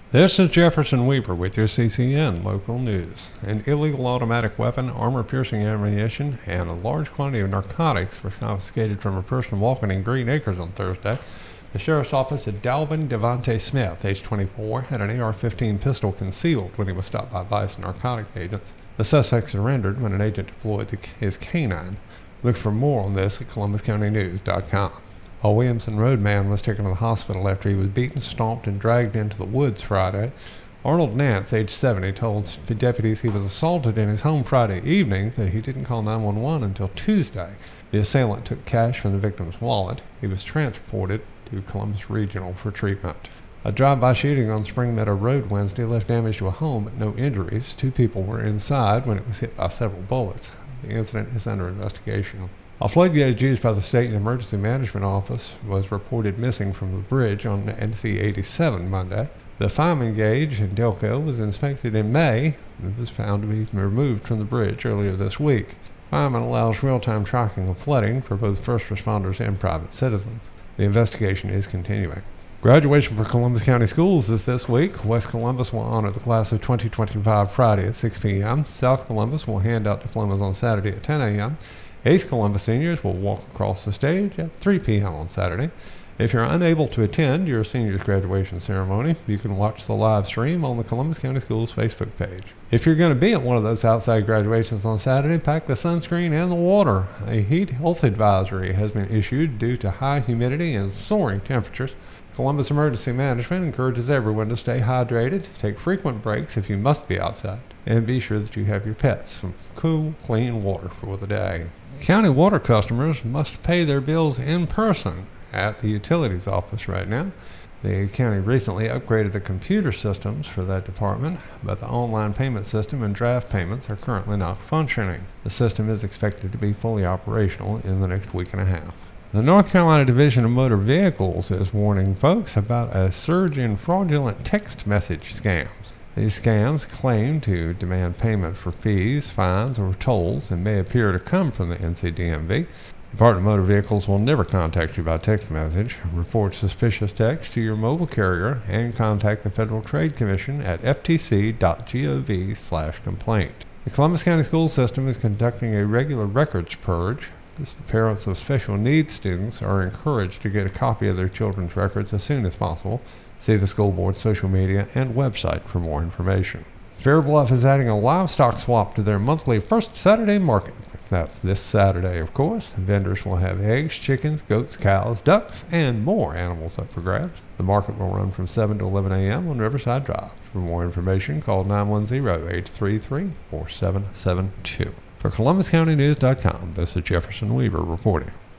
This is Jefferson Weaver with your CCN Local News. An illegal automatic weapon, armor-piercing ammunition, and a large quantity of narcotics were confiscated from a person walking in Green Acres on Thursday. The sheriff's office said Dalvin Devontae Smith, age 24, had an AR-15 pistol concealed when he was stopped by Vice narcotics agents. The suspect surrendered when an agent deployed his canine. Look for more on this at ColumbusCountyNews.com. A Williamson Road man was taken to the hospital after he was beaten, stomped, and dragged into the woods Friday. Arnold Nance, age 70, told deputies he was assaulted in his home Friday evening, but he didn't call 911 until Tuesday. The assailant took cash from the victim's wallet. He was transported to Columbus Regional for treatment. A drive-by shooting on Spring Meadow Road Wednesday left damage to a home but no injuries. 2 people were inside when it was hit by several bullets. The incident is under investigation. A floodgate used by the State Emergency Management Office was reported missing from the bridge on NC 87 Monday. The fireman gauge in Delco was inspected in May and was found to be removed from the bridge earlier this week. Fireman allows real-time tracking of flooding for both first responders and private citizens. The investigation is continuing. Graduation for Columbus County Schools is this week. West Columbus will honor the class of 2025 Friday at 6 p.m. South Columbus will hand out diplomas on Saturday at 10 a.m. East Columbus seniors will walk across the stage at 3 p.m. on Saturday. If you're unable to attend your senior's graduation ceremony, you can watch the live stream on the Columbus County Schools Facebook page. If you're going to be at one of those outside graduations on Saturday, pack the sunscreen and the water. A heat health advisory has been issued due to high humidity and soaring temperatures. Columbus Emergency Management encourages everyone to stay hydrated, take frequent breaks if you must be outside, and be sure that you have your pets some cool, clean water for the day. County water customers must pay their bills in person at the utilities office right now. The county recently upgraded the computer systems for that department, but the online payment system and draft payments are currently not functioning. The system is expected to be fully operational in the next week and a half. The North Carolina Division of Motor Vehicles is warning folks about a surge in fraudulent text message scams. These scams claim to demand payment for fees, fines, or tolls and may appear to come from the NCDMV. The Department of Motor Vehicles will never contact you by text message. Report suspicious text to your mobile carrier and contact the Federal Trade Commission at ftc.gov/complaint. The Columbus County School System is conducting a regular records purge. Parents of special needs students are encouraged to get a copy of their children's records as soon as possible. See the school board's social media and website for more information. Fair Bluff is adding a livestock swap to their monthly First Saturday market. That's this Saturday, of course. Vendors will have eggs, chickens, goats, cows, ducks, and more animals up for grabs. The market will run from 7 to 11 a.m. on Riverside Drive. For more information, call 910-833-4772. For ColumbusCountyNews.com, this is Jefferson Weaver reporting.